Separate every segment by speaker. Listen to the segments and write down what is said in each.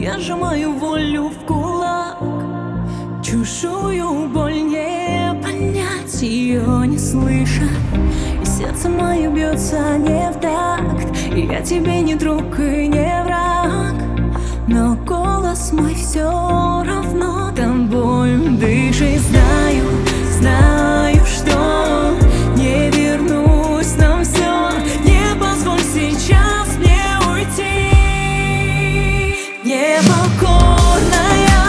Speaker 1: Я сжимаю волю в кулак, чужую боль не понять, ее не слыша. И сердце мое бьется не в такт. И я тебе не друг и не враг, но голос мой все равно тобой дышит. Знаю, знаю, что не вернусь, нам все. Не позволь сейчас мне уйти. Непокорная,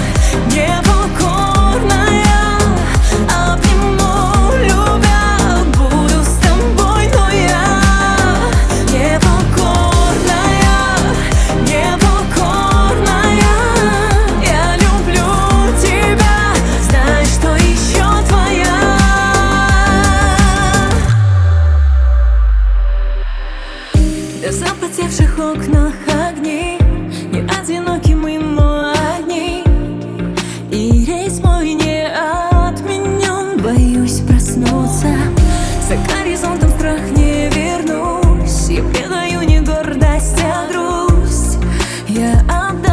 Speaker 1: непокорная, обниму, любя, буду с тобой, но я непокорная, непокорная. Я люблю тебя, знай, что еще твоя. В запотевших окнах огни, не одиноки мы, но одни. И рейс мой не отменен, боюсь проснуться. За горизонтом страх, не вернусь. Я предаю не гордость, а грусть. Я